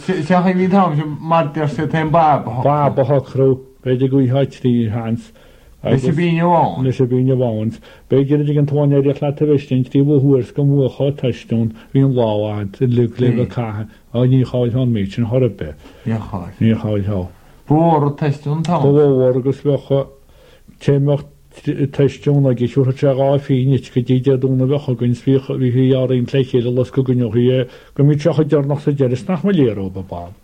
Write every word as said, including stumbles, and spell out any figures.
Seach chi tam se martir se ten bab. Bab ho crw. Be di gwy hoi tri hans. Nes y bín yw'n. Nes y bín yw'n. Be gyda di gan twan eriach la tefestyn, di wo hwyrs gym wo cho tystwn, fi'n lawad, yn lyg lyg o caha. O ni choed hon mi, sy'n horbe. Ni choed. Ni choed ho. Bwr o tystwn tam. Bwr o gysbioch Temmach testjong ag ich hwrt ag a ffin ich gyda dwi'n fach o gwyn sbych fi hi ar ein lleichyd o lasgo gwynio hi gymryd siach o diarnach sy'n geris nach mae lir o bab.